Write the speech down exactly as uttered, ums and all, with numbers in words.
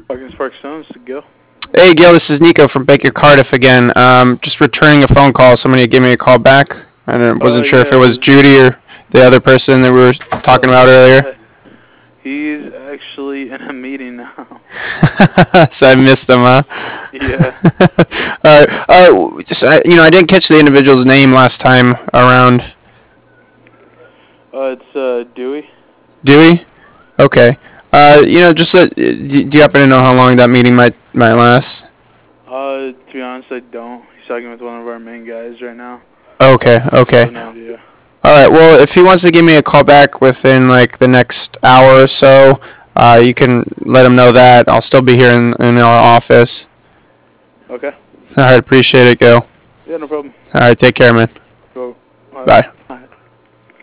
Fucking Spark Stones to go. Hey, Gil, this is Nico from Baker Cardiff again. Um, just returning a phone call. Somebody gave me a call back. I wasn't Uh, sure yeah, if it it was was- Judy or the other person that we were talking about earlier. He's actually in a meeting now. So I missed him, huh? Yeah. All right. Uh, just, I, you know, I didn't catch the individual's name last time around. Uh, it's uh, Dewey. Dewey? Okay. Uh, you know, just let, do you happen to know how long that meeting might might last? Uh, to be honest, I don't. He's talking with one of our main guys right now. Okay, I okay. have no idea. All right. Well, if he wants to give me a call back within like the next hour or so, uh, you can let him know that. I'll still be here in, in our office. Okay. All right. Appreciate it, Gil. Yeah, no problem. All right. Take care, man. Go. Bye. Bye.